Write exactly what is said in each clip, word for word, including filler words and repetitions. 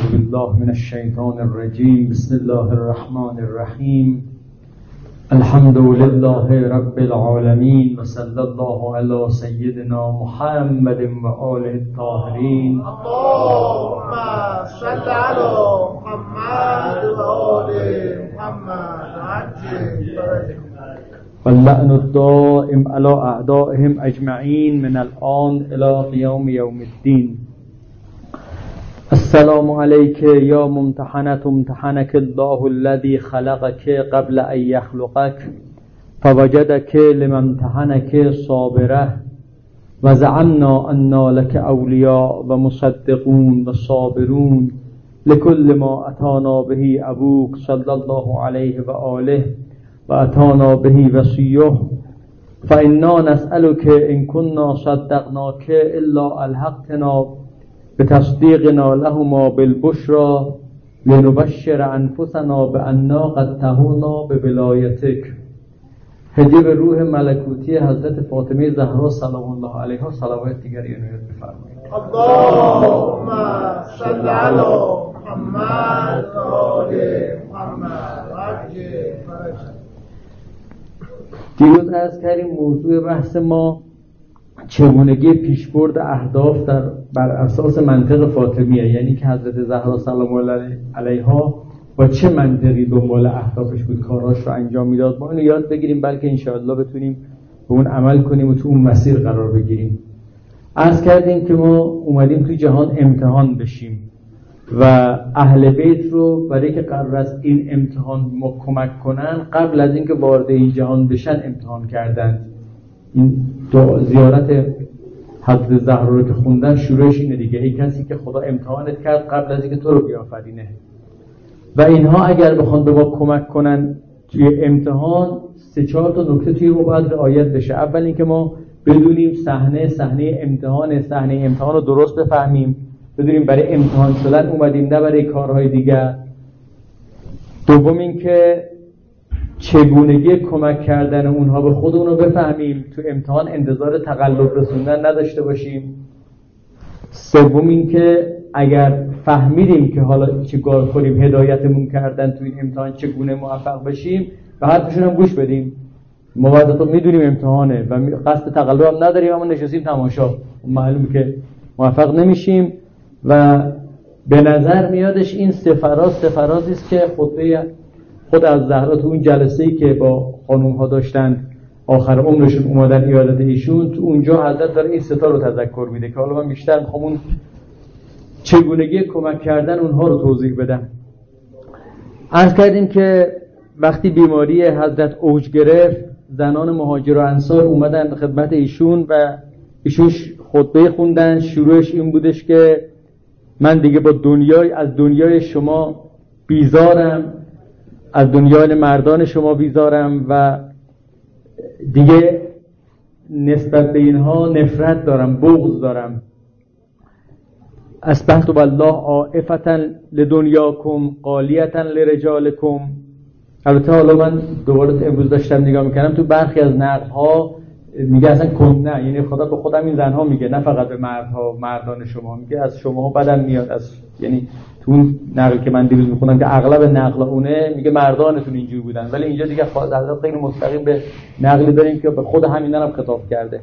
أعوذ بالله من الشيطان الرجيم. بسم الله الرحمن الرحيم. الحمد لله رب العالمين وصلى الله على سيدنا محمد وآله الطاهرين. اللهم صل على محمد وآل محمد عجل فرجهم. واللعن الدائم على أعدائهم أجمعين من الآن إلى قيام يوم الدين. السلام عليك يا ممتحنة امتحنك الله الذي خلقك قبل أن يخلقك فوجدك لما امتحنك صابرة وزعمنا أن لك أولياء ومصدقون وصابرون لكل ما أتانا به أبوك صلى الله عليه وآله وأتانا به وصيه فإنا نسألك إن كنا صدقناك إلا ألحقتنا بتصديقنا لهما بالبشرى لنبشر أنفسنا بأننا قد تهونا بولايتك. هدیه به روح ملکوتی حضرت فاطمه زهرا سلام الله علیها صلوات دیگری عنایت بفرمایید. اللهم صل علی محمد و آل محمد عجل فرجهم. دیروز عرض کردیم موضوع بحث ما چگونگی پیشبرد اهداف در بر اساس منطق فاطمیه، یعنی که حضرت زهرا سلام الله علیها با چه منطقی دنبال اهدافش بود کاراش رو انجام میداد. ما اینو یاد بگیریم بلکه انشاءالله بتونیم به اون عمل کنیم و تو اون مسیر قرار بگیریم. عرض کردیم که ما اومدیم توی جهان امتحان بشیم و اهل بیت رو برای که قرار است این امتحان ما کمک کنن قبل از اینکه وارد این جهان بشن امتحان کردن. این زیارت حضرت زهرا رو که خوندن شروعش اینه دیگه، ای کسی که خدا امتحانت کرد قبل از اینکه تو رو بیافرینه. و اینها اگر بخوان به ما کمک کنن توی امتحان سه چهار تا نکته توی ما باید رعایت بشه. اول اینکه ما بدونیم صحنه صحنه امتحان صحنه امتحان رو درست بفهمیم، بدونیم برای امتحان شدن اومدیم نه برای کارهای دیگر. دوم اینکه چگونگی کمک کردن اونها به خودمون رو بفهمیم، تو امتحان انتظار تقلب رسوندن نداشته باشیم. سوم اینکه اگر فهمیدیم که حالا چیکار کنیم هدایتمون کردن تو این امتحان چگونه موفق بشیم و حرفشون هم گوش بدیم. ما باید تو میدونیم امتحانه و قصد تقلب هم نداریم اما نشستیم تماشا، معلومه که موفق نمیشیم. و به نظر میادش این سفراز سفرازی است که خطبه خود از زهرا تو اون جلسه‌ای که با خانم ها داشتن آخر عمرشون اومدن ایادت ایشون، تو اونجا حضرت داره این ستا رو تذکر میده که حالا من بیشتر میخوام اون چگونگی کمک کردن اونها رو توضیح بدم. عرض کردیم که وقتی بیماری حضرت اوج گرفت زنان مهاجر و انصار اومدن خدمت ایشون و ایشون خطبه خوندن. شروعش این بودش که من دیگه با دنیای از دنیای شما بیزارم، از دنیای مردان شما بیزارم و دیگه نسبت به اینها نفرت دارم، بغض دارم. اصبحت بالله عائفة لدنیاکم قالیة لرجالکم. البته حالا من دوباره امروز داشتم نگاه میکردم تو برخی از نقل‌ها میگه اصلا کنه، یعنی خدا به خودم این زنها میگه نه فقط به مردها مردان شما، میگه از شماها بدم میاد. از یعنی تو اون نقل که من دیروز میخونم که اغلب نقل اونه میگه مردانتون اینجور بودن، ولی اینجا دیگه حضرت خیلی مستقیم به نقلی داریم که به خود همینا هم خطاب کرده.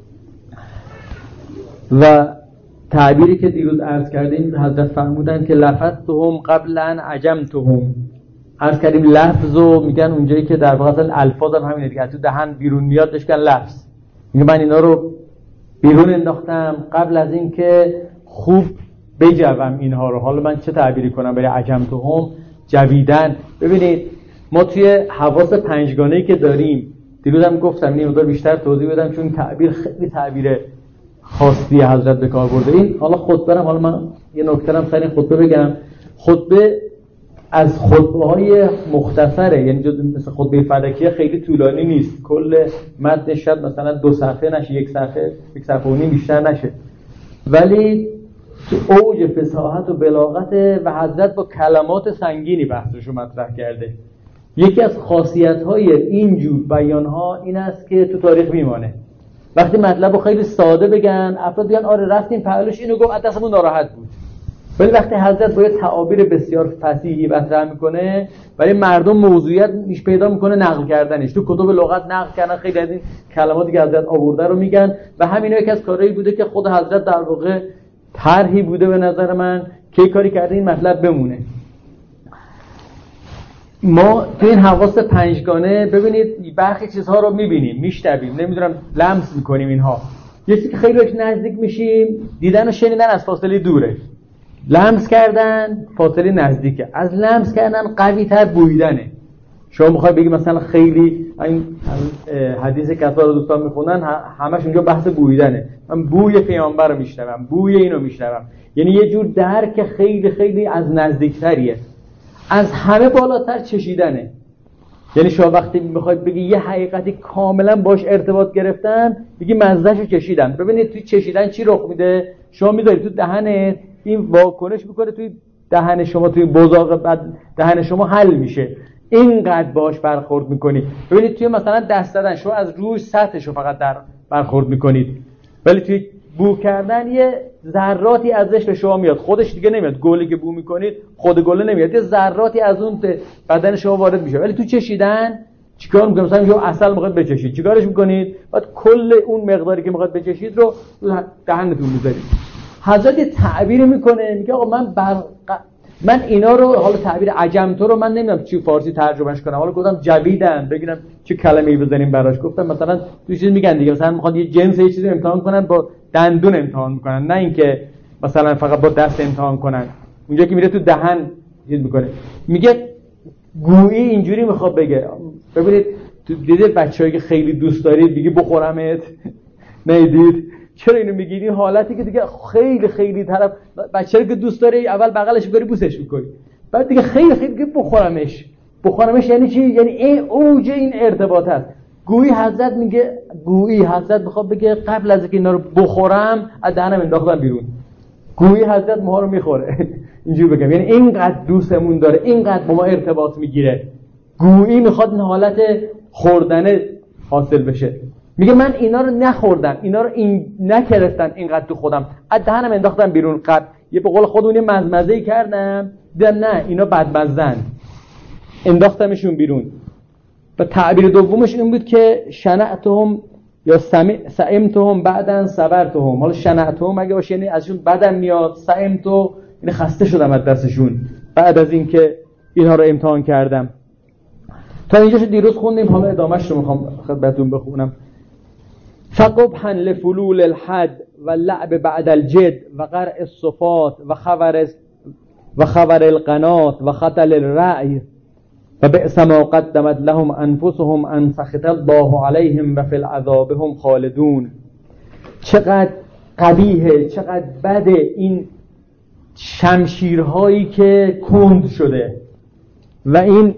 و تعبیری که دیروز عرض کردیم حضرت فرمودن که لفظتهم قبل ان عجمتهم. عرض کردیم لفظو میگن اونجایی که در واقع اصلا الفاظ هم همینه دیگه، تو دهن بیرون میاد بهش میگن لفظ. میگه من اینا رو بیرون انداختم قبل از این که خوب بجوم اینها رو. حالا من چه تعبیری کنم برای عجمتهم؟ جویدن. ببینید ما توی حواس پنجگانه‌ای که داریم، دیروز هم گفتم این مقدار بیشتر توضیح بدم چون تعبیر خیلی تعبیر خاصی حضرت به کار برده. این حالا خطبه هم حالا من یه نکته هم سر خطبه بگم. خطبه از خطبه‌های مختصره، یعنی جز مثل خطبه فلکیه خیلی طولانی نیست. کل متن شاید مثلا دو صفحه نشه، یک صفحه یک صفحه و نیم بیشتر نشه، ولی تو اوج فصاحت و بلاغت و حضرت با کلمات سنگینی بحثشو مطرح کرده. یکی از خاصیت‌های اینجور بیان‌ها این است که تو تاریخ میمانه. وقتی مطلبو خیلی ساده بگن افراد بگن آره رفتیم پهلوش اینو گفت دستمون ناراحت بود، ولی وقتی حضرت با یه تعابیر بسیار فصیحی مطرح میکنه برای مردم موضوعیت میش پیدا میکنه نقل کردنش. تو کتب لغت نقل کردن خیلی از این کلماتی که حضرت آورده رو میگن و همین یکی از کارهایی بوده که خود حضرت در واقع طرحی بوده به نظر من که کاری کرده این مطلب بمونه. ما تو این حواس پنجگانه ببینید برخی چیزها رو میبینیم، میشنویم، نمیدونم لمس میکنیم. اینها یه چیزی که خیلی نزدیک میشیم، دیدن و شنیدن از فاصله دوره، لمس کردن فاصله نزدیکه، از لمس کردن قوی تر بویدنه. شما میخوای بگی مثلا خیلی این حدیث کسا رو دوستان میخونن همش اونجا بحث بویدنه، من بوی پیامبر رو میشنوم، بوی اینو میشنوم، یعنی یه جور درک خیلی خیلی از نزدیکتریه. از همه بالاتر چشیدنه، یعنی شما وقتی میخوای بگی یه حقیقتی کاملا باش ارتباط گرفتن بگی مزهشو چشیدن. ببینید توی چشیدن چی رخ میده؟ شما میذاری تو دهنت، این واکنش میکنه توی دهن شما، توی بزاق بعد دهن شما حل میشه، اینقدر باش برخورد میکنی. ببینید توی مثلا دست دادن شما از روی سطحشو فقط در برخورد میکنید، ولی توی بو کردن یه ذراتی ازش به شما میاد، خودش دیگه نمیاد. گلی که بو میکنید خود گله نمیاد، یه ذراتی از اون بدن شما وارد میشه. ولی تو چشیدن چیکار میکنید؟ مثلا شما عسل میخواید بچشید، چیکارش میکنید؟ بعد کل اون مقداری که میخواید بچشید رو دهنتون میذارید. حضرت تعبیر میکنه، میگه آقا من بر من اینا رو، حالا تعبیر عجم تو رو من نمیدونم چی فارسی ترجمهش کنم، حالا گفتم جویدن بگیرم چه کلمه‌ای بزنیم براش. گفتم مثلا تو چیز میگن دیگه، مثلا میخواد یه جنس یه چیزی امتحان کنن با دندون امتحان میکنن، نه اینکه مثلا فقط با دست امتحان کنن. اونجا که میره تو دهن چیز میکنه، میگه گویی اینجوری میخواد بگه. ببینید تو دیدید بچه‌ای که خیلی دوست دارید میگه بخورمت، ندید چرا اینو میگی؟ این حالتی که دیگه خیلی خیلی طرف بچه‌ای که دوست داری اول بغلش می‌کنی بوسش می‌کنی، بعد دیگه خیلی خیلی دیگه بخورمش. بخورمش یعنی چی؟ یعنی این اوج این ارتباط است. گویی حضرت میگه، گویی حضرت میخواد بگه قبل از اینکه اینا رو بخورم از دهنم انداختم بیرون. گویی حضرت ما رو میخوره. اینجوری بگم، یعنی اینقدر دوستمون داره، اینقدر با ما ارتباط میگیره. گویی میخواد این حالت خوردن حاصل بشه. میگه من اینا رو نخوردم، اینا رو این نکرفتم، اینقدر تو خودم از دهنم انداختم بیرون. قبل یه به قول خودمون یه مزمزه‌ای کردم، دیدم نه اینا بدمزن، انداختمشون بیرون. و تعبیر دومش این بود که شنعتهم یا سئمتهم بعدن صبرتهم. حالا شنعتهم اگه باشه یعنی ازشون بدم میاد، سئمتو یعنی خسته شدم از دستشون بعد از اینکه اینها رو امتحان کردم. تا اینجاشو دیروز خوندیم، حالا ادامهش رو میخوام خدمتتون بخونم. فقبحا لفلول الحد و لعب بعد الجد و قرع الصفات و خبر و خبر القنات و خطل الرأی و بئس ما قدمت لهم انفسهم ان سخط الله علیهم و فی العذاب هم خالدون. چقدر قبیحه، چقدر بده این شمشیرهایی که کند شده و این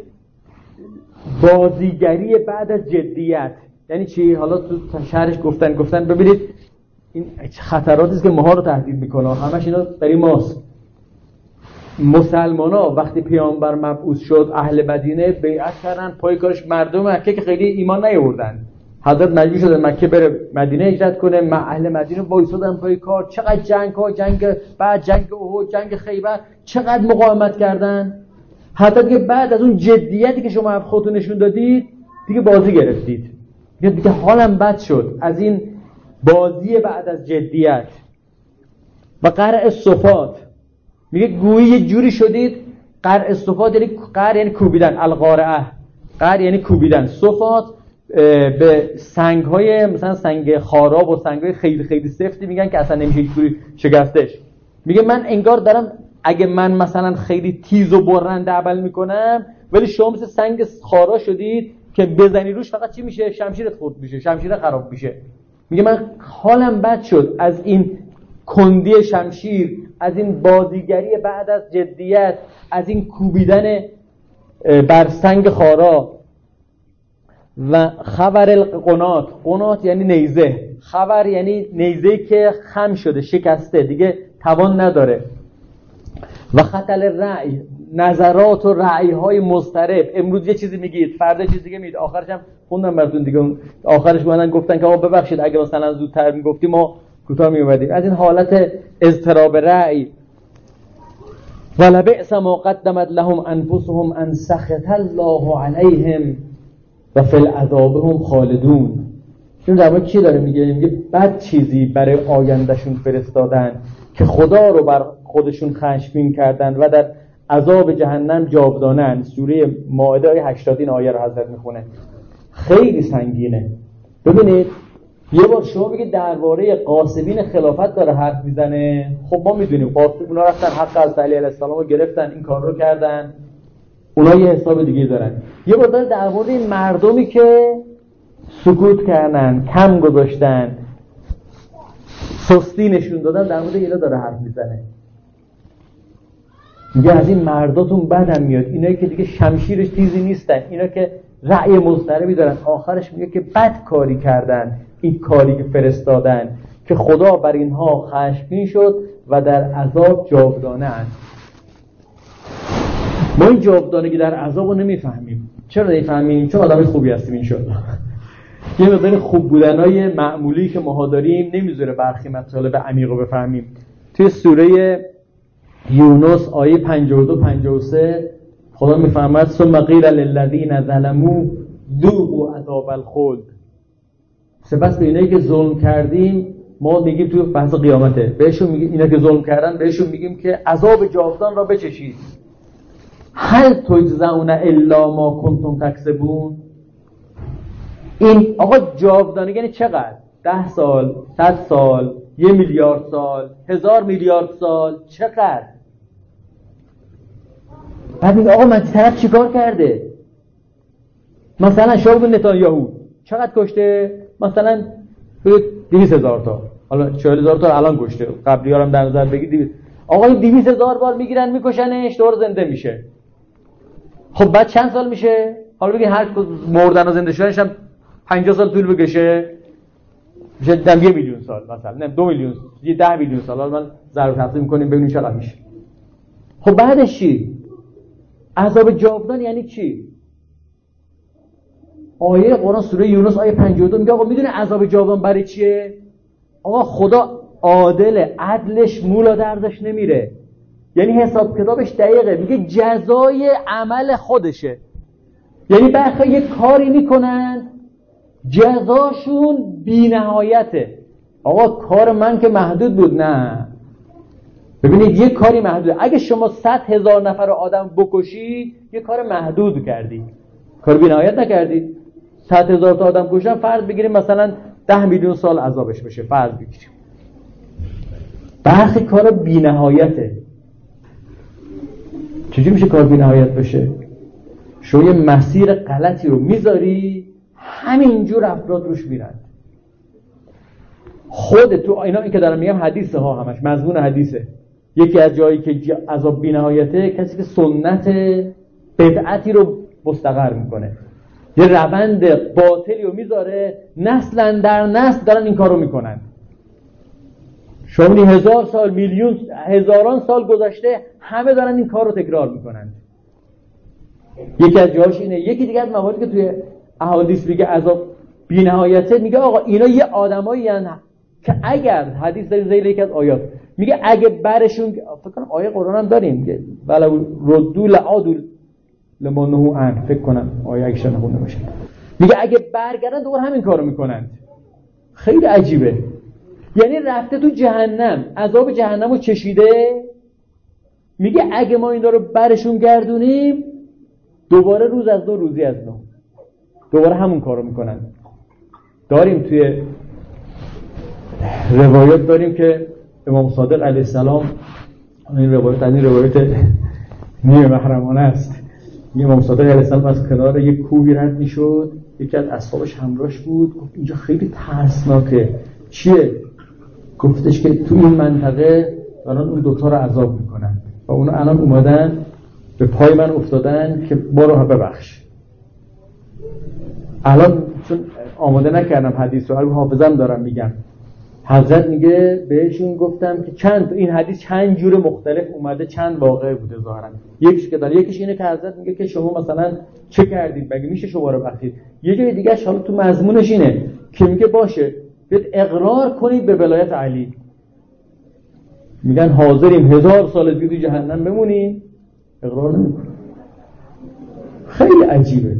بازیگری بعد از جدیت. یعنی چی؟ حالا تو شرحش گفتن گفتن ببینید این خطراتی است که ماها رو تهدید میکنه، همش اینا برای ماست. مسلمانا وقتی پیامبر مبعوث شد اهل مدینه بیعت کردن، پای کارش مردم مکه که خیلی ایمان نیاوردن. حضرت مجبور شد مکه بره مدینه هجرت کنه، مع اهل مدینه وایسادن پای کار. چقدر جنگ ها، جنگ بعد جنگ احد، جنگ خیبر، چقدر مقاومت کردن. حتی دیگه بعد از اون جدیتی که شما خودتون نشون دادید دیگه بازی گرفتید. دیگه دیگه حالم بد شد از این بازی بعد از جدیت. و قرع الصفات میگه گویی یه جوری شدید. قرع الصفات یعنی قرع یعنی کوبیدن، القارعه قرع یعنی کوبیدن. صفات به سنگ های مثلا سنگ خاراب و سنگ های خیلی خیلی سفتی میگن که اصلا نمیشه جوری شکستش. میگه من انگار دارم، اگه من مثلا خیلی تیز و برنده عمل میکنم ولی شما مثل سنگ خارا شدید که بزنی روش فقط چی میشه؟ شمشیرت خورد میشه، شمشیر خراب میشه. میگه من حالم بد شد از این کندی شمشیر، از این بازیگری بعد از جدیت، از این کوبیدن بر سنگ خارا. و خبر القنات، قنات یعنی نیزه، خبر یعنی نیزه که خم شده، شکسته، دیگه توان نداره. و خطل رأی، نظرات و رأی های مضطرب. امروز یه چیزی میگید فردا چیز دیگه میگید. آخرش هم خوندم براتون دیگه، آخرش اومدن گفتن که آقا ببخشید اگه مثلا زودتر میگفتیم ما کوتاه میومدیم. از این حالت اضطراب رأی. ولبئس ما قدمت لهم انفسهم ان سخط الله علیهم و فی العذاب هم خالدون. چون در واقع چی داره میگه؟ میگه بد چیزی برای آیندهشون فرستادن که خدا رو بر خودشون خشمگین کردن و در عذاب جهنم جاودانن. سوره مائده آیه هشتاد این آیه رو حضرت میخونه. خیلی سنگینه. ببینید یه بار شما بگید درباره غاصبین خلافت داره حرف میزنه. خب ما میدونیم غاصب اونا رفتن حق از علی علیه السلام رو گرفتن، این کار رو کردن، اونا یه حساب دیگه دارن. یه بار داره درباره مردمی که سکوت کردن، کم گذاشتن، سستی نشون دادن، در مورد اینا داره حرف میزنه. میگه از این مرداتون بدم میاد، اینایی که دیگه شمشیرش تیزی نیستن، اینا که رأی مضطربی دارن. آخرش میگه که بد کاری کردن، این کاری که فرستادن که خدا بر اینها خشمگین شد و در عذاب جاودانه اند. ما این جاودانگی در عذاب رو نمیفهمیم. چرا نمیفهمیم؟ چون آدم خوبی هستیم انشاءالله. یه مقدار خوب بودنای معمولی که ما داریم نمیذاره برخی مطالب عمیق رو بفهمیم. توی سوره یونس آیه پنجاه و دو پنجاه و سه خدا میفرماید ثم قیل للذین ظلموا ذوقوا عذاب الخلد. سپس به اینایی که ظلم کردیم ما میگیم توی بحث قیامته بهشون میگیم، اینا که ظلم کردن بهشون میگیم که عذاب جاودان را بچشید. هل تجزون الا ما کنتم تکسبون. این آقا جاودانگی یعنی چقدر؟ ده سال، صد سال، یه میلیارد سال، هزار میلیارد سال، چقدر؟ بعد میگه آقا من طرف چیکار کرده؟ مثلا شاید نتانیاهو چقدر کشته؟ مثلا دویست هزار تا، حالا چهل هزار تا الان کشته، قبلی ها هم در نظر بگید دویست. آقا این دویست هزار بار میگیرن میکشنش، دوباره زنده میشه. خب بعد چند سال میشه؟ حالا بگید هر مردن و زنده شدنش هم پنجاه سال طول بکشه، میشه دم یه میلیون سال مثلا، نه دو میلیون، یه ده میلیون سال. حالا من ضرب تقسیم می‌کنیم ببینیم چقدر میشه. خب بعدش چی؟ عذاب جاودان یعنی چی؟ آیه قرآن سوره یونس آیه پنجاه و دو میگه آقا میدونه عذاب جاودان برای چیه؟ آقا خدا عادله، عدلش مولا دردش نمیره، یعنی حساب کتابش دقیقه، میگه جزای عمل خودشه. یعنی برخی یه کاری میکنن جزاشون بی نهایته. آقا کار من که محدود بود؟ نه. ببینید یه کاری محدوده. اگه شما صد هزار نفر آدم بکشی یه کار محدود کردی، کار بی نهایت نکردی. صد هزار تا آدم کشتن، فرض بگیریم مثلا ده میلیون سال عذابش بشه، فرض بگیریم. برخی کار بی نهایته. چجوری میشه کار بی نهایت بشه؟ شما یه مسیر غلطی رو میذاری همینجور افراد روش میرن. خود تو اینا این که دارم میگم حدیثه ها، همش مضمون حدیثه. یکی از جایی که عذاب بی نهایته کسی که سنت بدعتی رو مستقر میکنه، یه روند باطلی رو میذاره، نسلا در نسل دارن این کار رو میکنن. شما هزار سال، میلیون، هزاران سال گذشته همه دارن این کار رو تکرار میکنن. یکی از جاهاش اینه. یکی دیگه از مواردی که توی احادیث میگه عذاب بی نهایته، میگه آقا اینا یه آدمایی هستن که اگر حدیث داریم زیر یکی از آیات میگه اگه برشون، فکر کنم آیه قرآن هم داریم میگه ولو ردوا لعادوا لما نهوا عنه، فکر کنم آیه اگه شما نخونده باشه، میگه اگه برگردن دوباره همین کارو میکنن. خیلی عجیبه. یعنی رفته تو جهنم، عذاب جهنمو چشیده، میگه اگه ما اینا رو برشون گردونیم دوباره روز از دو روزی از نو دوباره همون کارو میکنن. داریم توی روایات داریم که امام صادق علیه السلام، این روایت این روایت نیمه محرمانه است، امام صادق علیه السلام از کنار یک کوهی رد میشد، یکی از اصحابش همراهش بود، گفت اینجا خیلی ترسناکه. چیه؟ گفتش که تو این منطقه دارن اون دوتا رو عذاب میکنن و اونا الان اومدن به پای من افتادن که ما رو ببخش. الان چون آماده نکردم حدیث رو، الان حافظم دارم میگم، حضرت میگه بهشون گفتم که چند این حدیث چند جور مختلف اومده، چند واقعه بوده ظاهرا. یکیش که داره، یکیش اینه که حضرت میگه که شما مثلا چه کردید مگه میشه شما رو بخشید. یه جای دیگه حالا تو مضمونش اینه که میگه باشه بیاد اقرار کنید به ولایت علی. میگن حاضریم هزار سال دیگه تو جهنم بمونیم، اقرار نمیکنن. خیلی عجیبه.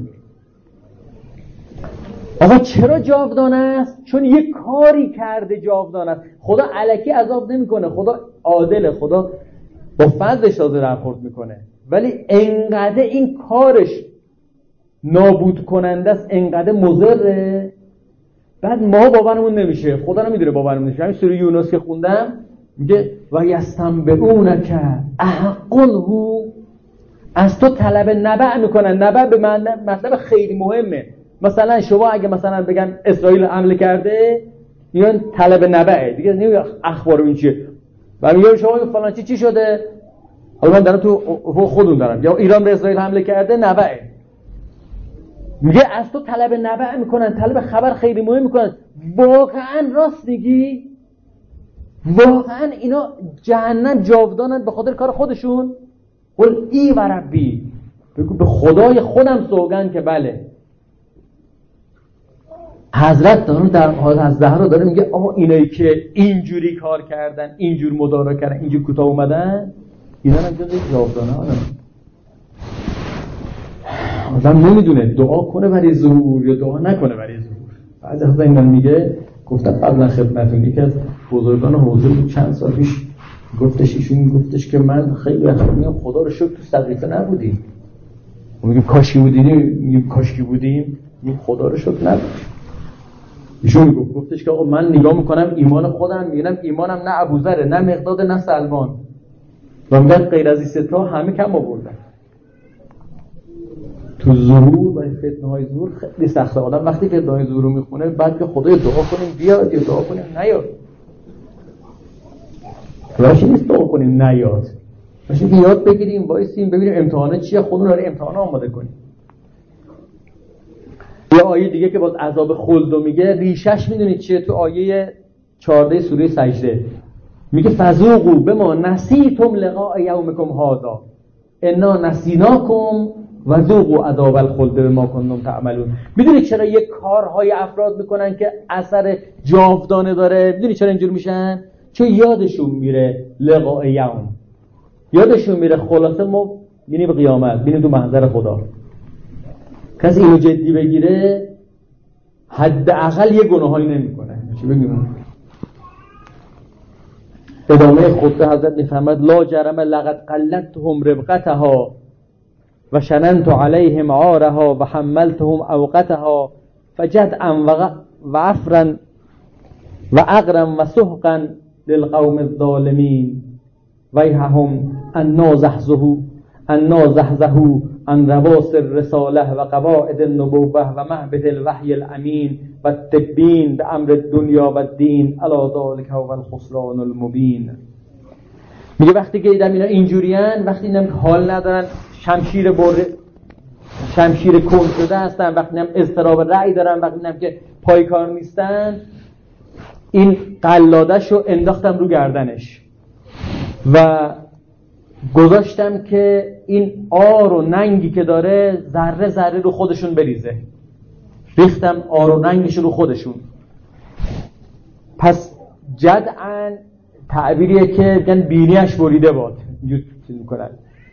آقا چرا جاودانه است؟ چون یک کاری کرده جاودانه است. خدا الکی عذاب نمیکنه، خدا عادله، خدا با فضلش تازه برخورد میکنه، ولی انقدر این کارش نابود کننده است، انقدر مضره، بعد ما باورمون نمیشه. خدا نمیدونه باورمون نمیشه. همین سوره یونس که خوندم میگه و یستنبئونک احقن هو، از تو طلب نبع میکنن. نبع به مطلب خیلی مهمه. مثلا شما اگه مثلا بگن اسرائیل حمله کرده، میگن طلب نبعه دیگه، نمیگن اخبار این چیه. و میگن شما فلان چی چی شده، حالا من دارم تو خودمون دارم، یا ایران به اسرائیل حمله کرده، نبعه. میگه از تو طلب نبع میکنن، طلب خبر خیلی مهم میکنن. واقعا راست میگی؟ واقعا اینا جهنم جاودانن به خاطر کار خودشون؟ قل ای و ربی، بگو به خدای خودم سوگند که بله. حضرت داره در حال از زهرا داره میگه آقا اینایی که اینجوری کار کردن، اینجور مدارا کردن، اینجور کوتاه اومدن، اینا هم جز جاودانه ها. آدم نمیدونه دعا کنه برای ظهور یا دعا نکنه برای ظهور. بعد از این میگه گفتم قبلا خدمتتون یکی از بزرگان حوزه بود چند سال پیش گفتش، ایشون گفتش که من خیلی وقت میگم خدا رو شکر تو سقیفه نبودیم. میگیم کاشکی بودیم، میگیم کاشکی بودیم، میگیم خدا رو شکر نبودیم. ایشون میگفت گفتش که آقا من نگاه میکنم ایمان خودم، میبینم ایمانم نه ابوذر نه مقداد نه سلمان، و میگن غیر از این ستا همه کم آوردن. تو ظهور و فتنه های ظهور خیلی سخته. آدم وقتی فتنه های ظهور رو میخونه بعد که خدای دعا کنیم بیاد یا دعا کنیم نیاد. راهش نیست دعا کنیم نیاد، راهش اینه یاد بگیریم، وایسیم ببینیم امتحانه چیه، خودمون رو امتحان آماده کنیم. یه آیه دیگه که باز عذاب خلد رو میگه، ریشش میدونید چیه؟ تو آیه چهارده سوره سجده میگه فذوقوا بما نسیتم لقاء یومکم هذا انا نسیناکم و ذوقوا عذاب الخلد بما کنتم تعملون. میدونید چرا یه کارهای افراد میکنن که اثر جاودانه داره؟ میدونید چرا اینجور میشن؟ چون یادشون میره لقاء یوم، یادشون میره خلاصه ما میریم به قیامت، میریم تو محضر خدا. کسی اینو جدی بگیره حداقل یه گناهایی نمیکنه. چی بگیم؟ ادامه خطبه حضرت میفرماد لا جرم لقد قلدتهم ربقتها و شننت علیهم عارها و حملتهم اوقتها فجدعا و عفرا و اغرا و سحقا للقوم الظالمین ویحهم انا زحزحوا انا زحزحوا عن رواس الرساله و قواعد النبوه و معبد الوحی الامین و التبین به امر الدنیا و الدین الا ذلک هو الخسران المبین. میگه وقتی که دیدم اینا اینجورین، وقتی دیدم حال ندارن، شمشیر بر شمشیر کن شده هستن، وقتی دیدم اضطراب رأی دارن، وقتی دیدم که پای کار نیستن، این قلاده‌شو انداختم رو گردنش و گذاشتم که این آر و ننگی که داره ذره ذره رو خودشون بریزه. ریختم آر و ننگش رو خودشون. پس جدعاً تعبیریه که میگن بینیش بریده باد، اینجور چیز میکنن.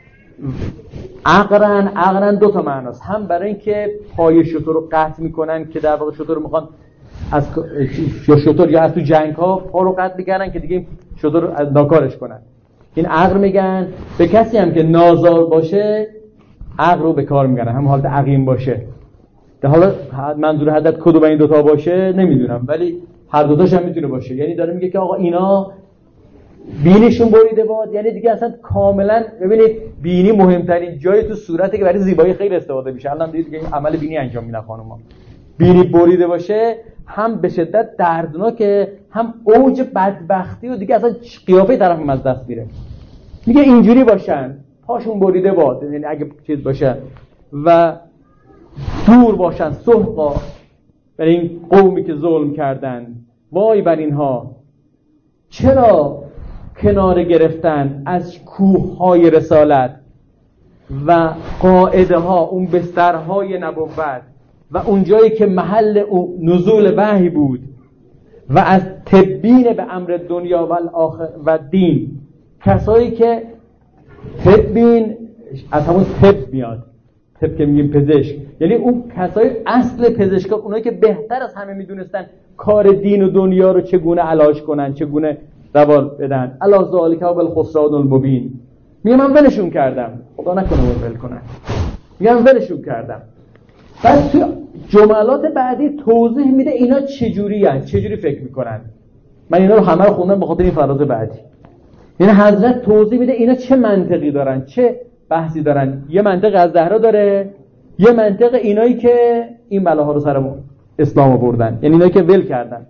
عقرن عقرن دو تا معناست، هم برای اینکه پای شتر رو قطع میکنن که در واقع شتر رو میخوان از یا شتر یا از تو جنگ ها پا رو قطع میکنن که دیگه شتر رو از ناکارش کنن. این عقر میگن به کسی هم که نازار باشه عقر رو به کار میگن، هم حالت عقیم باشه. در حالا منظور حضرت کدوم این دوتا باشه نمیدونم، ولی هر دوتاش هم میتونه باشه. یعنی داره میگه که آقا اینا بینیشون بریده باد، یعنی دیگه اصلا کاملا ببینید بینی مهمترین جای تو صورته که برای زیبایی خیلی استفاده میشه. الان دیدید که عمل بینی انجام میدن خانوما. بینی بریده باشه هم به شدت دردناکه، هم اوج بدبختی و دیگه اصلا قیافه طرف از دست میره. میگه اینجوری باشن، پاشون بریده باد، یعنی اگه چیز باشه و دور باشن سحقا برای این قومی که ظلم کردن. وای بر اینها چرا کناره گرفتن از کوههای رسالت و قاعده ها، اون بسترهای نبوت و اون جایی که محل نزول وحی بود و از تبیین به امر دنیا و الاخر و دین، کسایی که تبیین از همون طب میاد، طب که میگیم پزشک، یعنی اون کسای اصل پزشکا، اونایی که بهتر از همه میدونستن کار دین و دنیا رو چگونه علاج کنن، چگونه دوا بدن. الا ذالک و بالخسران المبین. میگم من ولشون کردم، خدا نکنه ول کنن، میگم ولشون کردم. بعد تو جملات بعدی توضیح میده اینا چجوری هستن، چجوری فکر میکنن. من اینا رو همه رو خوندم به خاطر این فراز بعدی. یعنی حضرت توضیح میده اینا چه منطقی دارن، چه بحثی دارن. یه منطق از زهرا داره، یه منطق اینایی که این بلاها رو سر اسلام آوردن، یعنی اینایی که ول کردن.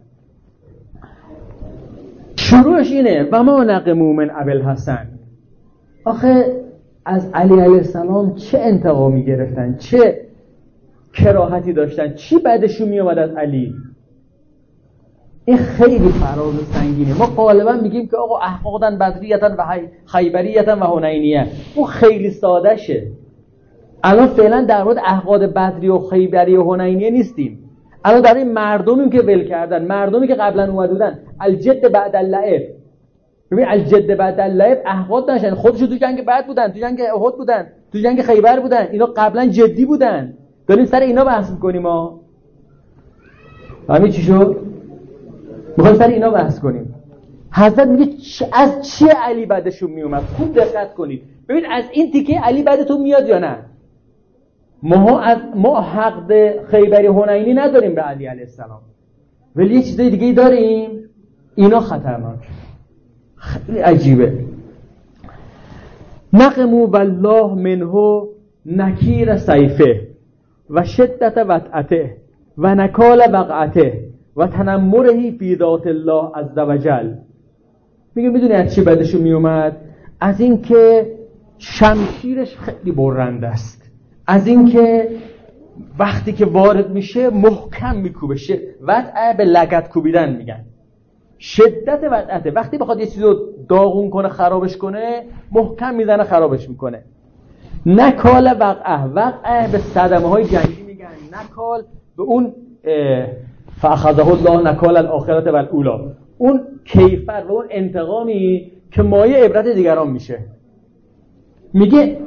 شروعش اینه و ما نقموا من ابوالحسن. آخه از علی علیه السلام چه انتقامی گرفتن، چه کراهتی داشتن، چی بعدشون می اومد از علی؟ این خیلی فراز سنگینه. ما غالبا میگیم که آقا احقاقاً بدریتن و خیبریتن و حنینیه، اون خیلی ساده شه. الان فعلا در مورد احقاق بدری و خیبری و حنینیه نیستیم، الان در این مردمی که ول کردن، مردمی که قبلا اومده بودن الجد بعد اللعب. ببین الجد بعد اللعب احقاق داشتن، خودشون تو جنگ بعد بودن، تو جنگ احد بودن، تو جنگ خیبر بودن، اینا قبلا جدی بودن. داریم سر اینا بحث می‌کنیم ما. همین چی شد؟ می‌خوایم سر اینا بحث کنیم. حضرت میگه از چه علی بعدشون میومد؟ خوب دقت کنید. ببین از این تیکه علی بعدتون میاد یا نه؟ ما از ما حق خیبری حنینی نداریم به علی علیه السلام، ولی یه چیزای دیگه داریم. اینا خطرناک، خیلی عجیبه. نقموا والله منه نکیر سیفه و شدت وطعته و نکال وقعته و تنمره فی ذات الله عز وجل. میگه میدونی از چی بعدشون میومد؟ از این که شمشیرش خیلی برنده است، از این که وقتی که وارد میشه محکم میکوبه. وطعه به لگد کوبیدن میگن. شدت وطعته، وقتی بخواد یه چیزی رو داغون کنه، خرابش کنه، محکم میزنه خرابش میکنه. نکال وقعه، وقعه به صدمه های جنگی میگن، نکال به اون فاخذه الله نکال الاخرت و الاولا، اون کیفر و اون انتقامی که مایه عبرت دیگران میشه. میگه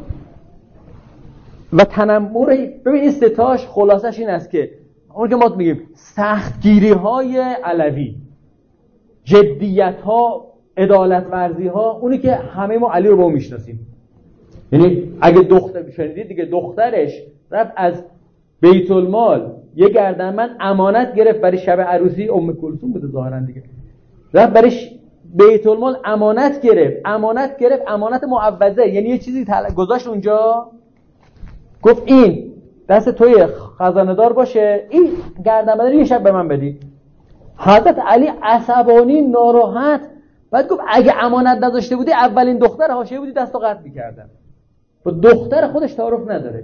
و تنمر. ببین این ستاش خلاصش این است که اون که ما میگیم سختگیری های علوی، جدیت ها، عدالت ورزی ها، اونی که همه ما علی رو با اون میشناسیم. یعنی اگه دختر شنیدید دیگه، دخترش رفت از بیت المال یه گردنبند امانت گرفت برای شب عروسی، ام کلثوم بوده ظاهرا دیگه، رفت برای بیت المال امانت گرفت، امانت گرفت امانت معوضه، یعنی یه چیزی گذاشت اونجا، گفت این دست توی خزانه دار باشه، این گردنبند رو یه شب به من بدی. حضرت علی عصبانی ناراحت، بعد گفت اگه امانت نذاشته بودی اولین دختر حاشیه بودی دستو قطع می‌کردم. با دختر خودش تعارف نداره.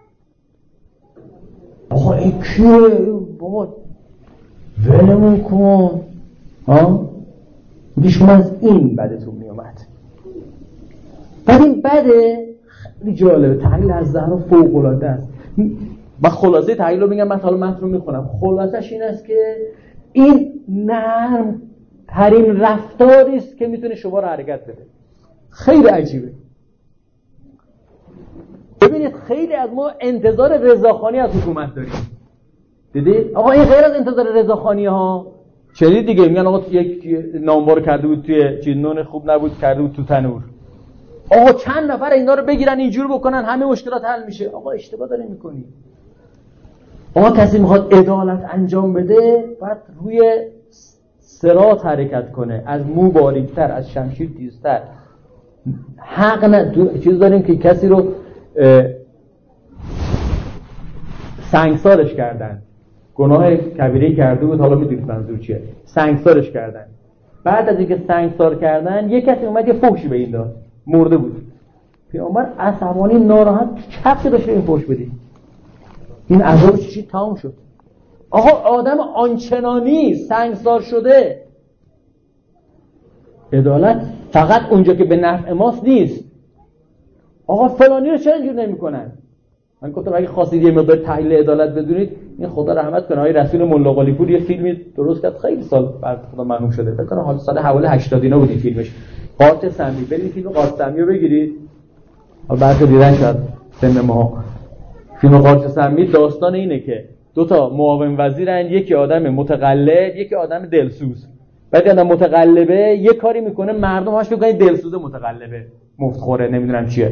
آقا این کیه بابا؟ ولمون کن. ها؟ میگه شما از این بدتون میومد. بعد این بده خیلی جالبه. تحلیل از زهرا فوق العاده است. من خلاصه تحلیل رو میگم، من حالا متن رو میخونم. خلاصش این است که این نرم ترین رفتاری است که میتونه شما رو حرکت بده. خیلی عجیبه. ببینید خیلی از ما انتظار رضاخانی از حکومت داریم. دیدید؟ آقا این غیر از انتظار رضاخانی ها. شنید دیگه میگن آقا یک نامبر کرده بود توی چیز، نون خوب نبود کرده بود تو تنور. آقا چند نفر اینا رو بگیرن اینجور بکنن همه مشکلات حل میشه. آقا اشتباه داری میکنی. آقا کسی میخواد عدالت انجام بده باید روی صراط حرکت کنه، از مو باریکتر، از شمشیر تیزتر. حق نه چیز داریم که کسی رو سنگسارش کردن، گناه کبیره کرده بود، حالا میدونید منظور چیه، سنگسارش کردن. بعد از اینکه سنگسار کردن یه کسی اومد یه فحشی به این داد، مرده بود. پیامبر عصبانی ناراحت چقدر داشت این فحش بدی. این عذاب چی تمام شد. آقا آدم آنچنانی سنگسار شده، عدالت فقط اونجا که به نفع ماست نیست. آقا فلانی رو چرا اینجور نمی کنن؟ من گفتم اگه خواستید یه مقدار تحلیل عدالت بدونید این خدا رحمت کنه آقای رسول ملا قلی پور یه فیلمی درست کرد خیلی سال بعد خدا مرحوم شده، فکر کنم حالا سال حوالی هشتاد اینا بود این فیلمش، قارچ سمی. برید فیلم قارچ سمی رو بگیرید، حالا بعد دیدن شد سن ما. فیلم قارچ سمی داستان اینه که دو تا معاون وزیرن، یکی آدم متقلب یکی آدم دلسوز. بعد آدم متقلبه یه کاری میکنه مردم هاش میگن دلسوز متقلبه مفت خوره نمیدونم چیه.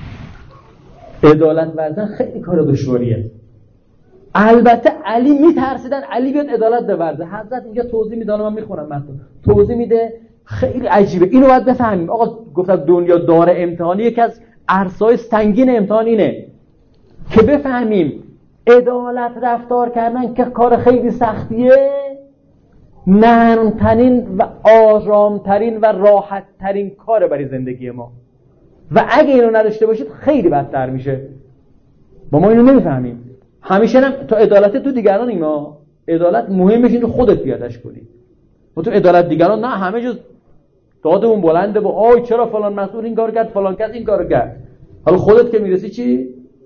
عدالت ورزن خیلی کار دشواریه. البته علی میترسیدن علی بیاد عدالت بورزه. حضرت اینجا توضیح میده، من میخونم متن توضیح میده خیلی عجیبه. اینو باید بفهمیم. آقا گفتم دنیا داره امتحانی، یکی از عرصه‌های سنگین امتحان اینه که بفهمیم عدالت رفتار کردن که کار خیلی سختیه، نرمترین و آرامترین و راحتترین کار برای زندگی ما، و اگه اینو نداشته باشید خیلی بدتر میشه. با ما اینو نمیفهمیم. همیشه هم تو عدالت تو دیگران، اینا عدالت مهمش اینو خودت پیادهش کنی. ما تو عدالت دیگران نه، همه جز دادمون بلنده با آی چرا فلان مسئول این کار کرد فلان کس این کارو کرد. حالا خودت که میرسی چی؟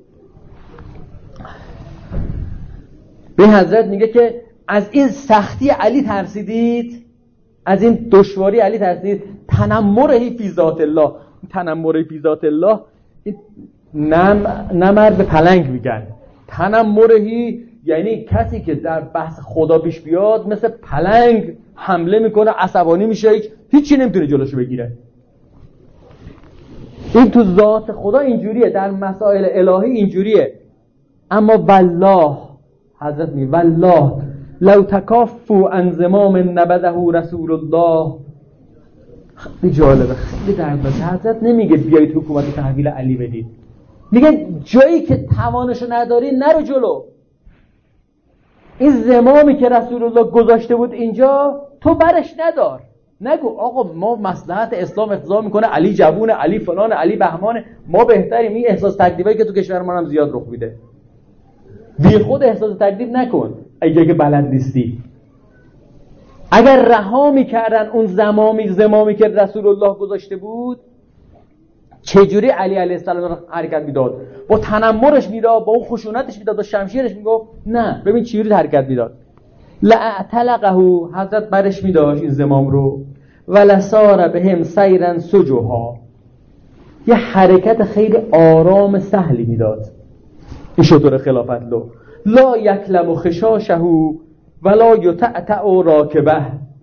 به حضرت میگه که از این سختی علی ترسیدید، از این دشواری علی ترسیدید. تنمره فی ذات الله، تنمره فی ذات الله نم نمر به پلنگ میگن. تنمرهی یعنی کسی که در بحث خدا پیش بیاد مثل پلنگ حمله میکنه، عصبانی میشه، هیچی نمیتونه جلوشو بگیره. این تو ذات خدا اینجوریه، در مسائل الهی اینجوریه. اما والله، حضرت می والله لو تکافوا عن زمام نبذه رسول الله. خیلی جالبه، خیلی دردناکه. حضرت نمیگه بیایید حکومت تحویل علی بدید، میگه جایی که توانشو نداری نرو جلو. این زمامی که رسول الله گذاشته بود اینجا تو برش ندار. نگو آقا ما مصلحت اسلام اقتضا میکنه علی جوونه، علی فلان، علی بهمانه، ما بهتریم. این احساس تکلیفایی که تو کشور ما هم زیاد رخ میده. بی خود احساس تکلیف نکن اگه که بلد نیستی. اگر رها میکردن اون زمامی زمامی که رسول الله گذاشته بود، چجوری علی علیه السلام حرکت میداد؟ با تنمرش میداد، با اون خشونتش میداد، با شمشیرش میگفت نه. ببین چجوری حرکت میداد. لأعتلقه، حضرت برش میداشت این زمام رو. ولسار بهم سیرا سجوها، یه حرکت خیلی آرام سهلی میداد. این شطور خلافت لو لا یکلم خشاشه ولا یتعتع راکبه.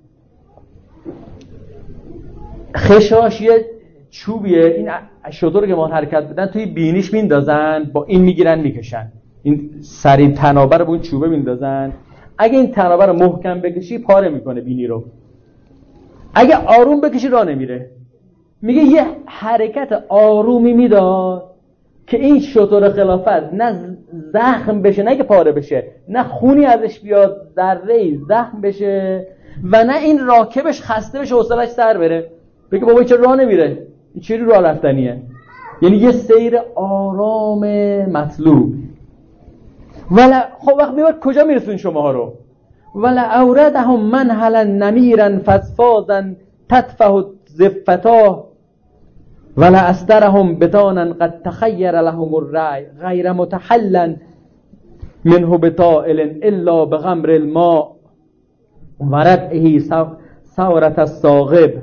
خشاش یه چوبیه، این شطور که ما حرکت بدن توی بینیش میندازن، با این میگیرن میکشن، این سری تنابه رو با اون چوبه میندازن. اگه این تنابه رو محکم بکشی پاره میکنه بینی رو، اگه آروم بکشی راه نمیره. میگه یه حرکت آرومی میداد که این شطور خلافت نه زخم بشه، نه که پاره بشه، نه خونی ازش بیاد، ذره‌ای زخم بشه، و نه این راکبش خسته بشه، حوصله‌اش سر بره، بگه بابا چرا راه نمیره، این چه راه رفتنیه. یعنی یه سیر آرام مطلوب. ولا خب وقت میبرد کجا میرسون شماها رو؟ ولا اوردهم منهلا نمیرا فضفاضا تطفه زفتا ولا استرهم بدانا قد تخیر لهم الرأی غیر متحلا منه بطائل الا بغمر الماء ورقه ثورت الساغب.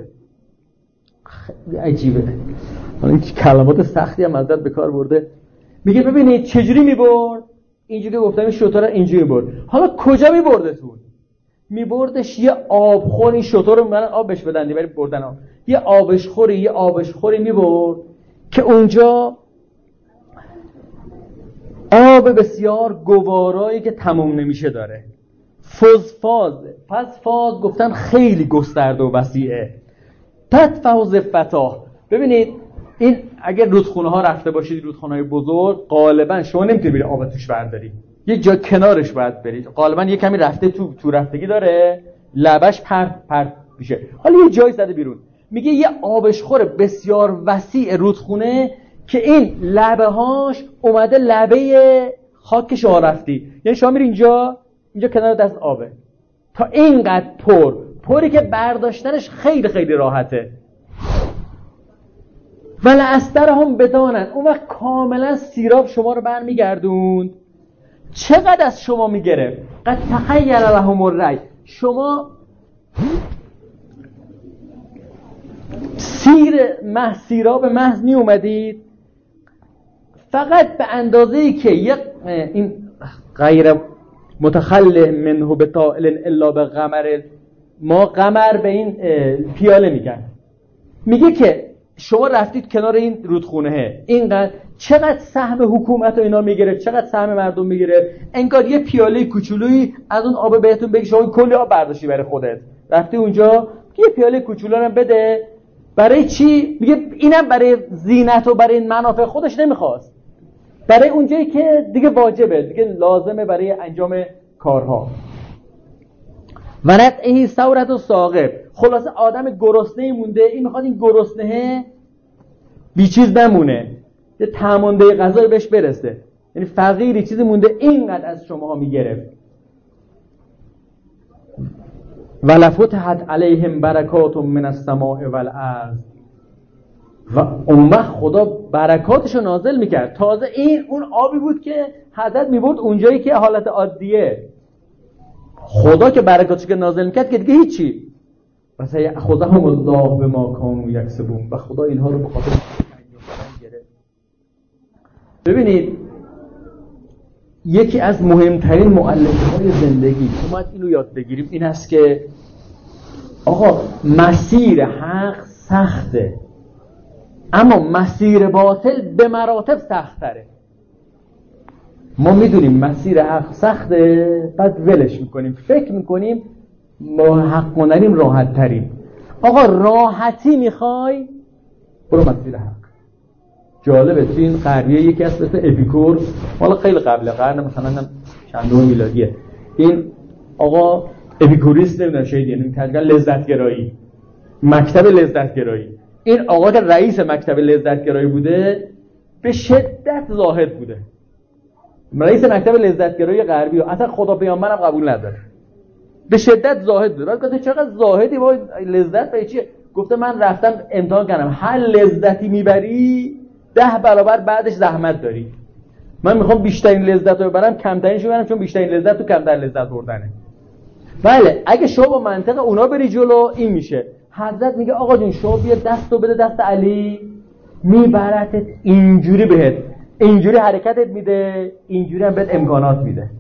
عجیبه. این کلمات سختی هم حضرت به کار برده. میگه ببینید چجوری میبرد. اینجوری گفتم این شطور اینجوری برد. حالا کجا میبردتون؟ میبردش یه آبخور، این شطور رو میبرن آب بهش بدن برای بردن آب. یه آبشخوری یه آبشخوری میبرد که اونجا آب بسیار گوارایی که تموم نمیشه داره. فضفاز، پس فاز گفتن خیلی گسترده و وسیعه. تطفه زفتا. ببینید این اگر رودخونه ها رفته باشید، رودخونه های بزرگ، غالبا شما نمیتونید برید آب توش برداری، یه جا کنارش باید برید. غالبا یه کمی رفته تو تو رفتگی داره، لبش پرت پرت میشه، حالا یه جایی زده بیرون. میگه یه آبشخور بسیار وسیع رودخونه که این لبه هاش اومده لبه خاک شما رفتی، یعنی شما میری اینجا، اینجا کنار دست آبه، تا اینقدر پر پری که برداشتنش خیلی خیلی راحته. ولی استرهم بدانن، اون وقت کاملا سیراب شما رو برمیگردوند. چقدر از شما میگرفت؟ قد تخیل لهم الرأی، شما سیر محض سیراب محض می اومدید فقط به اندازه‌ای که یک این غیر متخل منه به طائل الا به قمر، ما قمر به این پیاله میگن، میگه که شما رفتید کنار این رودخونه، اینقدر چقدر سهم حکومت و اینا میگرفت، چقدر سهم مردم میگرفت، انگار یه پیاله کوچولویی از اون آب بهتون بگی شما کلی آب برداشتی برای خودت، رفتی اونجا یه پیاله کوچولو رو بده. برای چی؟ میگه اینم برای زینت و برای منافع خودش نمیخواست، برای اونجایی که دیگه واجبه، دیگه لازمه برای انجام کارها. و نطعه ثورت و ثاقب، خلاصه آدم گرسنه مونده، این میخواد این گرسنه بیچیز نمونه، یه تمانده غذای بهش برسه، یعنی فقیری چیزی مونده، اینقدر از شماها میگرفت. ولفتحت علیهم برکات من السماء والارض، و اون وقت خدا برکاتشو نازل میکرد. تازه این اون آبی بود که حضرت میبرد اونجایی که حالت عادیه، خدا که برکاتشو که نازل میکرد که دیگه هیچی. پس خداهم الله به ما کانوا یکسبون، و خدا اینها رو به خاطر گرفت. ببینید یکی از مهمترین مؤلفه‌های زندگی که ما اینو یاد بگیریم این است که آقا مسیر حق سخته، اما مسیر باطل به مراتب سخت‌تره. ما میدونیم مسیر حق سخته، بعد ولش میکنیم، فکر میکنیم ما حق کنیم راحت تریم. آقا راحتی میخوای برو مسیر حق. جالبه تو این قرنیه یکی از مثل اپیکور، حالا خیلی قبل قرن مثلا چندم میلادیه، این آقا اپیکوریست نمیدونم شاید یعنی تقریبا لذتگرایی، مکتب لذتگرایی. این آقا که رئیس مکتب لذتگرایی بوده به شدت زاهد بوده، رئیس مکتب لذتگرایی غربی، و اصلا خدا پیامبرم قبول نداره، به شدت زاهد بوده. بعد گفته چقدر زاهدی با لذت به چیه؟ گفته من رفتم امتحان کردم، هر لذتی میبری ده برابر بعدش زحمت داری. من میخوام بیشترین لذت رو ببرم کمترینش رو ببرم، چون بیشترین لذت تو کمتر لذت بردنه. بله اگه شما با منطق اونا بری جلو این میشه. حضرت میگه آقا جون شما بیا دستو بده دست علی، میبرتت اینجوری بهت، اینجوری حرکتت میده، اینجوری هم بهت امکانات میده.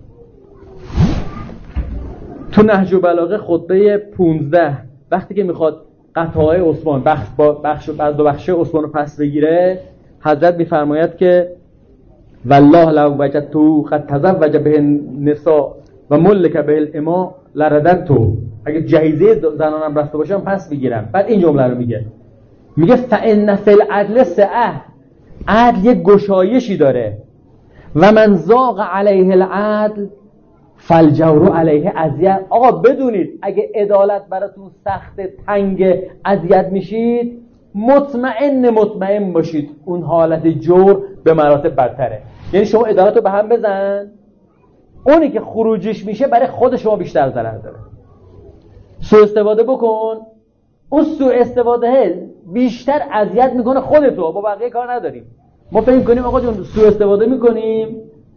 تو نهج البلاغه خطبه پونزده وقتی که میخواد قطعه عثمان بخش با بخش از دو بخش عثمان رو پس بگیره، حضرت میفرماید که والله لو وجدتو قد تزوج به النساء و ملک به الاماء لرددتو، اگه جهیزه زنانم رفته باشم پس میگیرم. بعد این جمله رو میگه، میگه فإن فی العدل سعه، عدل یک گشایشی داره، و من ضاق علیه العدل فالجور علیه اذیت. آقا بدونید اگه عدالت براتون سخت تنگ اذیت میشید، مطمئن مطمئن باشید اون حالت جور به مراتب برتره. یعنی شما عدالت رو به هم بزن، اونی که خروجش میشه برای خود شما بیشتر ضرر داره. سوء استفاده بکن، اون سوء استفاده بیشتر اذیت میکنه خودتو، با بقیه کار نداریم. ما فکر کنیم آقا جون سوء استفاده میکنیم،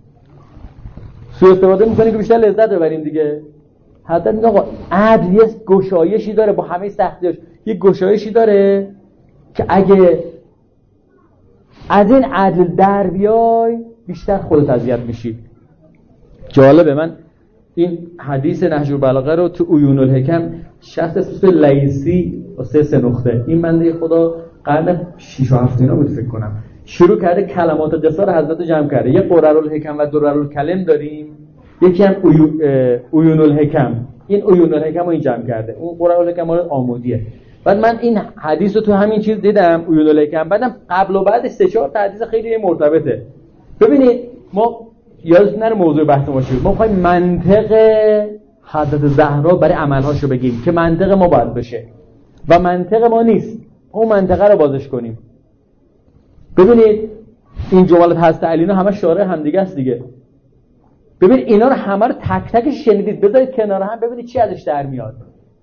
سوء استفاده میکنیم که بیشتر لذت ببریم دیگه. حتی میگه آقا عدل یه گشایشی داره، با همه سختیاش یه گشایشی داره که اگه از این عدل در بیای بیشتر خودت اذیت میشی. جالبه، من این حدیث نهج البلاغه رو تو عیون الحکم شخص اسمش لیثی و سه سه نقطه، این بنده خدا قرن شش و هفت اینا بود فکر کنم، شروع کرده کلمات قصار حضرت رو جمع کرده. یه قررالحکم و دررالکلم داریم، یکی هم عیون الحکم. این عیون الحکم رو این جمع کرده، اون قررالحکم مال آمودیه. بعد من این حدیث رو تو همین چیز دیدم عیون الحکم، بعدم قبل و بعد سه چهار تا حدیث خیلی مرتبطه. ببینید ما یادتون نره موضوع بحث ما چیه، ما می‌خوایم منطق حضرت زهرا برای عملهاشو بگیم که منطق ما باید بشه و منطق ما نیست، اون منطقه رو بازش کنیم. ببینید این جملات حضرت علی نه همه شارع هم دیگه است دیگه. ببین اینا رو همه رو تک تکش شنیدید، بذارید کنار هم ببینید چی ازش در میاد.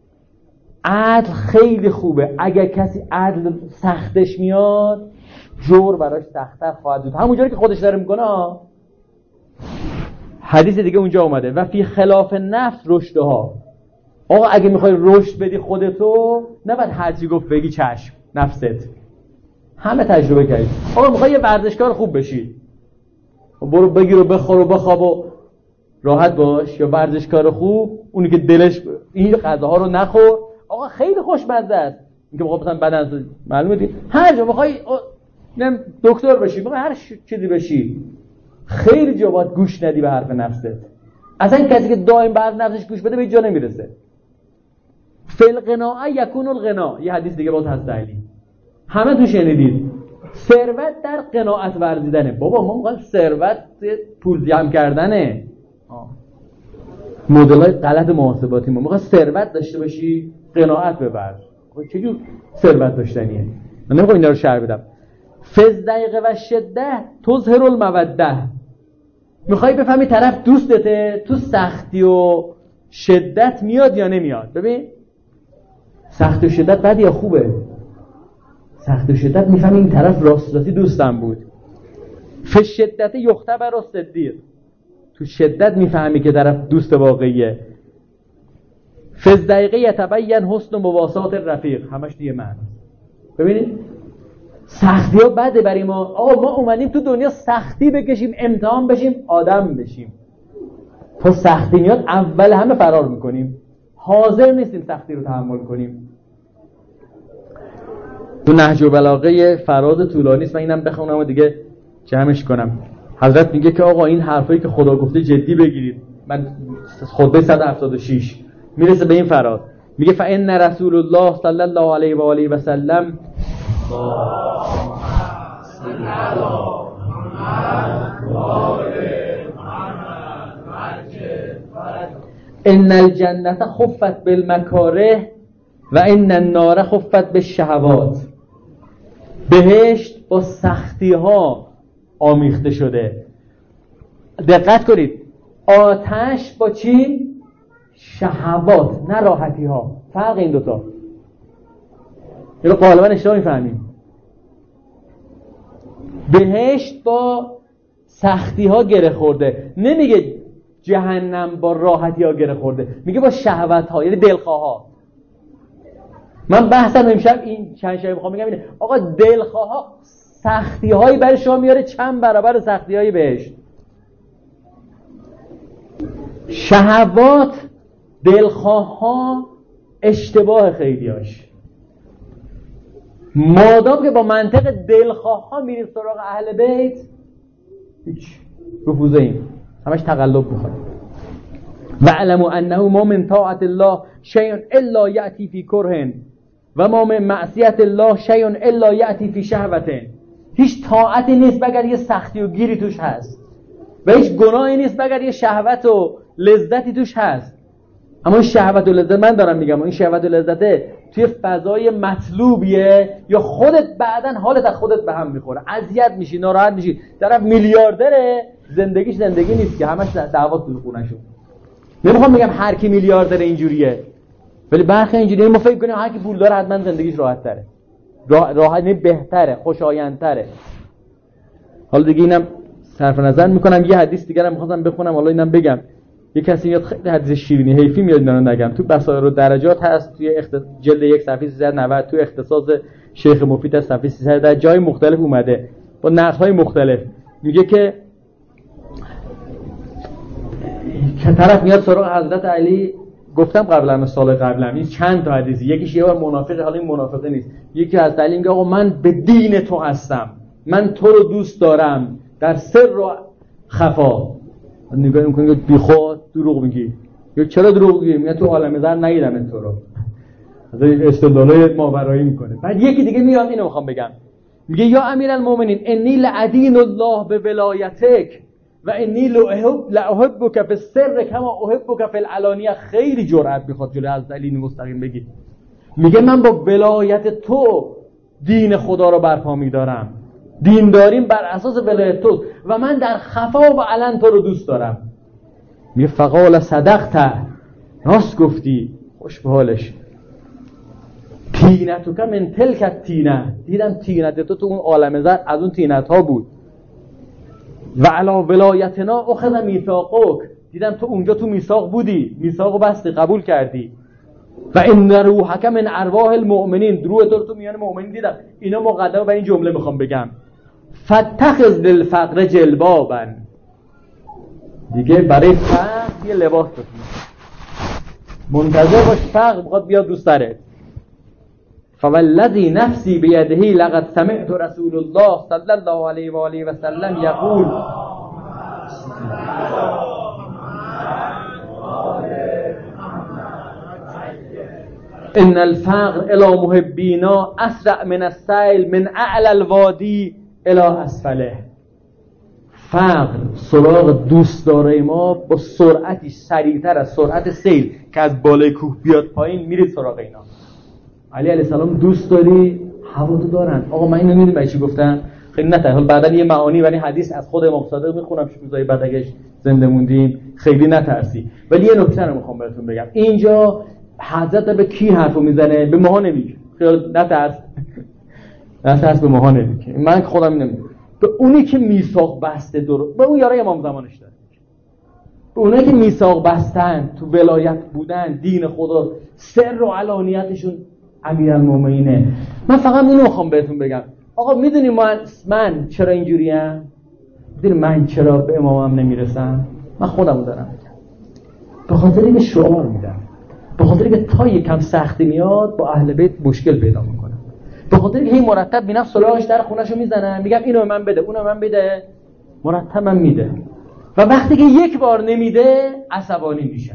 عدل خیلی خوبه، اگر کسی عدل سختش میاد جور براش سخت‌تر خواهد بود، همونجوری که خودش داره میکنه. حدیث دیگه اونجا اومده و فی خلاف نفس رشدها. آقا اگه میخوای رشد بدی خودتو نباید هرچی گفت بگی چشم نفست. همه تجربه کردی. آقا میخوای یه ورزشکار خوب بشی، برو بگیر و بخور و بخواب و راحت باش. یا ورزشکار خوب اونی که دلش این غذاها رو نخور، آقا خیلی خوشمزه است. اینکه میخواد مثلا بدن معلومه دی هر جا میخوای نم دکتر بشی، میخوای هر چیزی بشی، خیلی جا باید گوش ندی به حرف نفست. اصلا کسی که دائم به حرف نفسش گوش بده به جا نمیرسه. فل قناعه یکون الغنا. یه حدیث دیگه باز هست علی، همه تو شنیدید. ثروت در قناعت ورزیدنه. بابا ما میگیم ثروت پول جمع کردنه. مدل‌های غلط محاسباتی. ما میگیم ثروت داشته باشی قناعت ببر. چه جور ثروت داشتنیه؟ من نمیخوام اینا رو شرح بدم. فز دقیقه و شده تظهر الموده. میخوای بفهمی طرف دوستته، تو سختی و شدت میاد یا نمیاد. ببین سخت و شدت بد یا خوبه؟ سخت و شدت میفهمی این طرف راست راستی دوستم بود. فی شدت یختبر الصدیق. تو شدت میفهمی که طرف دوست واقعیه. فی دقیقه یتبین حسن مواسات الرفیق. همش دیگه معنی. ببینید سختی ها بده برای ما. آقا ما اومدیم تو دنیا سختی بکشیم، امتحان بشیم، آدم بشیم. تا سختی میاد اول همه فرار میکنیم، حاضر نیستیم سختی رو تحمل کنیم. تو نهج البلاغه فراز طولانی است، من اینم بخونم و دیگه جمعش کنم. حضرت میگه که آقا این حرفایی که خدا گفته جدی بگیرید. من خطبه صد و هفتاد و شش میرسه به این فراز، میگه فإن رسول الله صلی الله علیه و آله و سلم ان الجنة خفت بالمکاره و ان النار خفت بالشهوات. بهشت با سختی ها آمیخته شده. دقت کنید، آتش با چی؟ شهوات، نه راحتی ها. فرق این دوتا اینو غالبا اشتباه میفهمیم. بهشت با سختی ها گره خورده، نمیگه جهنم با راحتی ها گره خورده، میگه با شهوت ها، یعنی دلخواه ها. من بحثم امشب این چند شب میخوام بگم اینه، آقا دلخواه ها سختی هایی برای شما میاره چند برابر سختی های بهشت. شهوات دلخواه ها اشتباه خیلیاش. مادام که با منطق دلخواه ها میریم سراغ اهل بیت، هیچ رفوزه ایم، همش تقلب میخواد. و علموا انه ما من طاعت الله شیء الا یأتی فی کره و ما من معصیت الله شیء الا یأتی فی شهوته. هیچ طاعتی نیست مگر یه سختی و گیری توش هست، و هیچ گناهی نیست مگر یه شهوت و لذتی توش هست. اما این شهوت و لذت، من دارم میگم این شهوت و لذته توی فضای مطلوبیه یا خودت بعدن حالت از خودت به هم میخوره، اذیت میشی، ناراحت میشی. طرف میلیاردره، زندگیش زندگی نیست که، همش دعوا تو خونه‌شون. نمیخوام بگم هر کی میلیاردره اینجوریه، ولی برخی اینجوریه. ما فکر کنیم هر کی پول داره حتما زندگیش راحت تره، راه راحت نه بهتره، خوشایندتره. حالا دیگه اینم صرف نظر میکنم. یه حدیث دیگه هم می‌خواستم بخونم، حالا اینم بگم. یه کسی میاد خیلی حدیث شیرینی، حیفی میاد اینا رو نگم. تو بصائر و درجات هست، توی اخت... جلد یک صفحه سیصد و نود، تو اختصاص شیخ مفید از صفحه سیصد در جای مختلف اومده با نقدهای مختلف. میگه که که طرف میاد سراغ حضرت علی. گفتم قبلا مثال قبلا این چند تا حدیثی، یکیش یه بار منافقه، حالا این منافقه نیست. یکی از علی میگه آقا من به دین تو هستم، من تو رو دوست دارم در سر و خفا. نگاه میکنی بی خود دروغ میگی. یا چرا دروغ میگی؟ میگه تو عالم زر ندیدم تو رو. از استدلالای ماورایی میکنه. بعد یکی دیگه میاد اینو میخوام بگم، میگه یا امیرالمومنین انی لعدین الله به ولایتک و انی لاحبک فی السر کما احبک فی العلانیه. خیلی جرأت میخواد جلوی حضرت علی مستقیم بگی. میگه من با ولایت تو دین خدا رو برپا میدارم، دین داریم بر اساس ولایت تو، و من در خفا و علن تو رو دوست دارم. میگه فقال صدقت، راست گفتی. خوش به حالش. تینتو که من تلک تینه، دیدم تینت تو تو اون عالم زر از اون تینت ها بود. و علا ولایتنا اخذ میثاقک، دیدم تو اونجا تو میثاق بودی، میثاقو بستی، قبول کردی. و ان روحک من ارواح المؤمنین، روح تو رو تو میان مؤمنین دیدم. اینا مقدمه بر این جمله میخوام بگم. فتخذ للفقر جلبابا، دیگه برای فقر یه لباس بپوش، منتظر باش فقر بخواد بیاد رو سرت. فوالذی نفسی بیده لقد سمعت رسول الله صلی الله علیه و آله و سلم یقول ان الفقر الى محبینا اسرع من السیل من اعلی الوادی الى اسفله. فقر سراغ دوستدارای ما با سرعتی سریعتر از سرعت سیل که از بالای کوه بیاد پایین میرید سراغ اینا. علی علیه السلام دوست داری؟ هوا تو دارن. آقا من اینو میدونم چی گفتم؟ خیلی نتره، حالا بعدن یه معانی ولی حدیث از خود امام صادق میخونم روزای بعد اگه زنده موندیم، خیلی نترسی. ولی یه نکته رو میخوام بهتون بگم. اینجا حضرت به کی حرفو میزنه؟ به ماها نمیگه. خیال نترس. نترس، به ماها نمیگه. من خودم نمیگم. به اونی که میثاق بسته درست، به اون یارای امام زمانش داره. به اونایی که میثاق بستن، تو ولایت بودن، دین خدا، سر و علانیتشون امیرالمومنینه. من فقط اینو میخوام بهتون بگم. آقا میدونی من من چرا اینجوریم؟ میدونی من چرا به امامم نمیرسم؟ من خودمو دارم میگم. به خاطر اینکه شعار میدم. به خاطر اینکه تا یکم سختی میاد با اهل بیت مشکل پیدا میکنم. به خاطر اینکه هی مرتب میرم سراغش در خونه‌شو میزنم، میگم اینو به من بده، اونو به من بده، مرتب من میده. و وقتی که یک بار نمیده عصبانی میشم.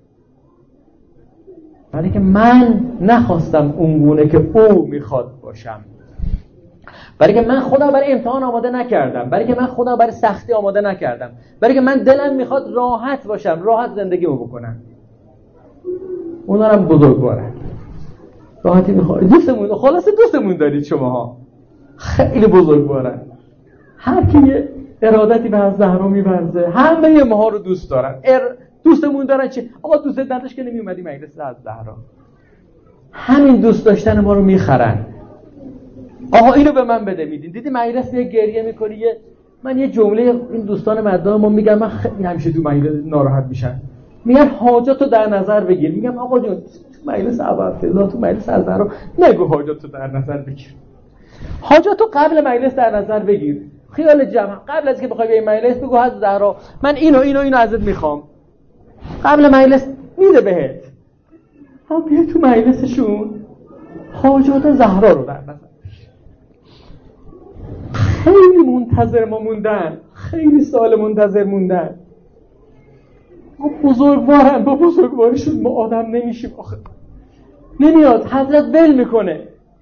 برای که من نخواستم اونگونه که او میخواد باشم. برای که من خدا برای امتحان آماده نکردم. برای که من خدا برای سختی آماده نکردم. برای که من دلم میخواد راحت باشم، راحت زندگیمو بکنم. اونا هم بزرگوارن. راحتی میخواد. دوستمون، خلاصه دوستمون دارید شماها. خیلی بزرگوارن. هر کی یه ارادتی به زهرا می‌ورزه، همه ماها رو دوست دارن. ار... دوستمون دارن چه؟ آقا دوست نداشت که نمیومدی مجلس از زهرا. همین دوست داشتن ما رو میخرن. آقا اینو به من بده میدین. دیدی مجلس یه گریه میکنی، یه من یه جمله این دوستان مردم ما میگم، من خیلی همیشه تو مجلس ناراحت میشن. میگن حاجاتو در نظر بگیر. میگم آقا جون تو مجلس ابوالفضل، تو مجلس از زهرا نگو حاجاتو در نظر بگیر. حاجاتو قبل مجلس در نظر بگیر. خیال جمع قبل از که بخوای به این مجلس بگو حضرت زهرا من اینو اینو اینو ازت میخوام. قبل مجلس میده بهت. ها بیا تو مجلسشون حاجات زهرا رو در نظر. خیلی منتظر ما موندن، خیلی سال منتظر موندن. ما بزرگوارن، با بزرگوارشون ما آدم نمیشیم آخه. نمیاد، حضرت ول میکنه.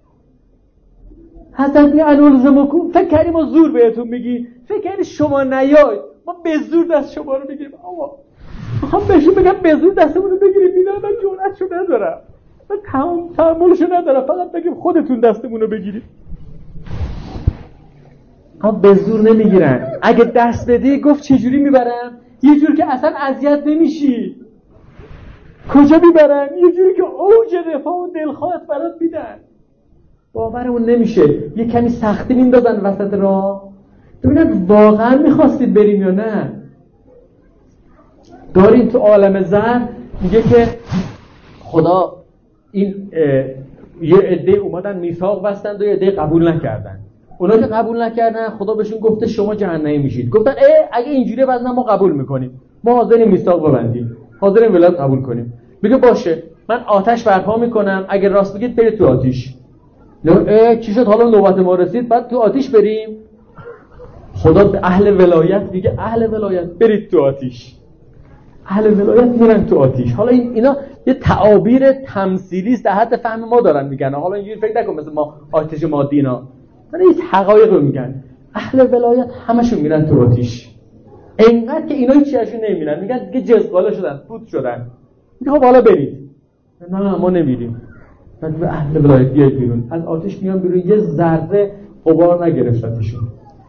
حضرت می انولزمکم، فکر کردی ما زور بهتون میگی؟ فکر کردی شما نیاید ما به زور دست شما رو بگیریم؟ آقا میخوام بهشون بگم به زور دستمون رو بگیریم، اینا من جرأتشو ندارم، من تحملشو ندارم، فقط بگیم خودتون دستمون رو بگیریم. ها به زور نمیگیرن. اگه دست بدی گفت چجوری میبرم؟ یه جور که اصلا اذیت نمیشی. کجا میبرن؟ یه جوری که اوج رفاه و دلخواهت برات میدن. باورمون نمیشه. یه کمی سختی میندازن وسط راه ببینن واقعا میخواستید بریم یا نه. داریم تو عالم زن میگه که خدا این یه عده اومدن میثاق بستند و یه عده قبول نکردن. اونا که قبول نکردن خدا بهشون گفته شما جهنمی میشید. گفتن ای اگه اینجوریه بعد ما قبول میکنیم، ما حاضریم میثاق ببندیم، حاضریم ولایت قبول کنیم. میگه باشه من آتش برپا میکنم، اگه راست بگید برید تو آتیش. اه چی شد حالا نوبت ما رسید بعد تو آتیش بریم؟ خدا به اهل ولایت میگه اهل ولایت برید تو آتیش. اهل ولایت میرن تو آتیش. حالا این اینا یه تعابیر تمثیلی است در حد فهم ما دارن میگن. حالا اینجوری فکر نکن مثل ما آتش مادینا. من این حقایق رو میگن. اهل ولایت همشون میرن تو آتیش. اینقدر که اینا هیچ چیزشون نمیرن، میگن دیگه جزغاله شدن، پوت شدن. میگه خب حالا برید. نه ما نمیریم. من به اهل ولایت بیاید بیرون. از آتش میان بیرون، یه ذره غبار نگرفتشون.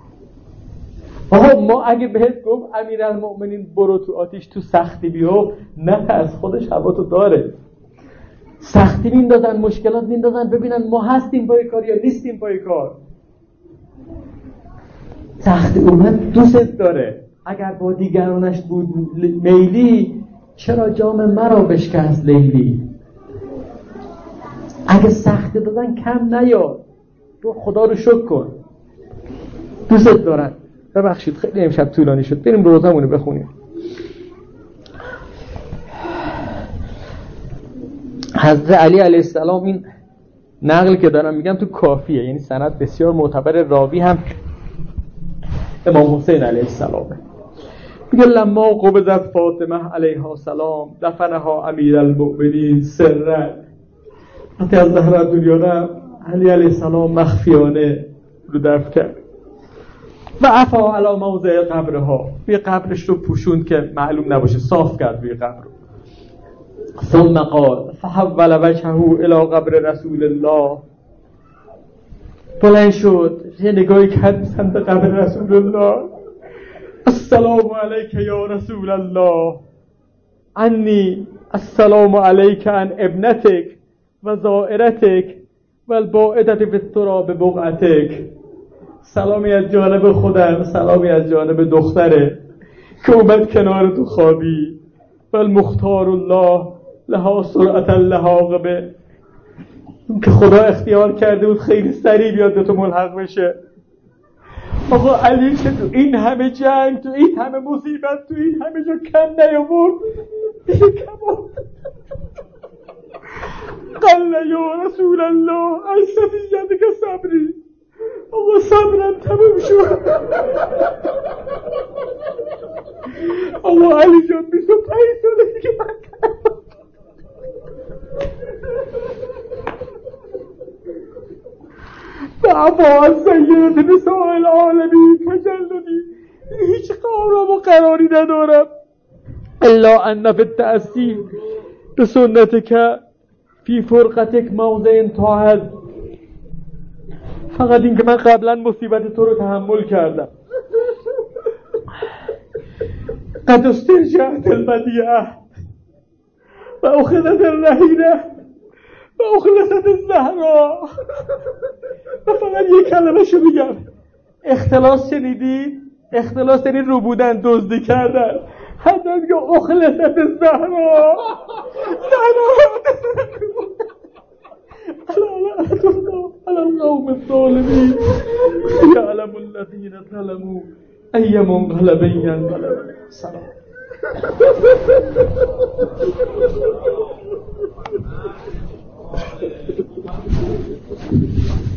آقا ما اگه بهت گفت امیرالمؤمنین برو تو آتیش تو سختی بیو، نه از خودش هوا تو داره. سختی میندازن، مشکلات میندازن، ببینن ما هستیم پای کار یا نیستیم پای کار. تخت اومد دوست داره. اگر با دیگرانش بود میلی، چرا جام مرا بشکست لیلی؟ اگه سخت دادن کم نیا، تو خدا رو شکر کن. دوست دارن. ببخشید خیلی امشب طولانی شد، بریم روزمونو بخونیم. حضرت علی علیه السلام، این نقل که دارم میگم تو کافیه، یعنی سند بسیار معتبر، راوی هم امام حسین علیه السلامه. میگه لما قبضت فاطمه علیها السلام دفنها امیر المؤمنین سرا. وقتی از زهرا دنیا رفت، علی علیه السلام مخفیانه رو دفن کرد. و عفا علی موضع قبرها، روی قبرش رو پوشوند که معلوم نباشه، صاف کرد روی قبر. ثم قال فحول وجهه الى قبر رسول الله. بلند شد یه نگاهی کرد سمت قبر رسول الله. السلام علیک یا رسول الله، انی السلام علیک عن ابنتک و زائرتک و الباعدت فی التراب بقعتک. سلامی از جانب خودم، سلامی از جانب دختره که اومد کنار تو خوابی. و المختار الله لها سرعت اللحاق به، که خدا اختیار کرده بود خیلی سریع بیاد به تو ملحق بشه. آقا علی که تو این همه جنگ، تو این همه مصیبت، تو این همه جا کم نیاورد. کم آورد. قال یا رسول الله ای صفیت که صبری. آقا صبرم تموم شد. آقا علی جان بیست و پنج ساله دیگه من دعوا از سیدت نساء العالمین تجلدی، هیچ قرار و قراری ندارم الا ان فی التأسی به سنتک فی فرقتک موضع طاهر. فقط این که من قبلا مصیبت تو رو تحمل کردم. قد استرجعت البدیعه و اخذت الرهینه و اخلصت الزهرا. و فقط یک کلمه شو بگم، اختلاس شنیدی؟ اختلاس یعنی رو بودن، دزدی کردن. حتی میگه اخلصت الزهرا، زهرا علی الله علی القوم الظالمین یعلم الذین ظلموا ای منقلب ینقلب. سلام. Thank you.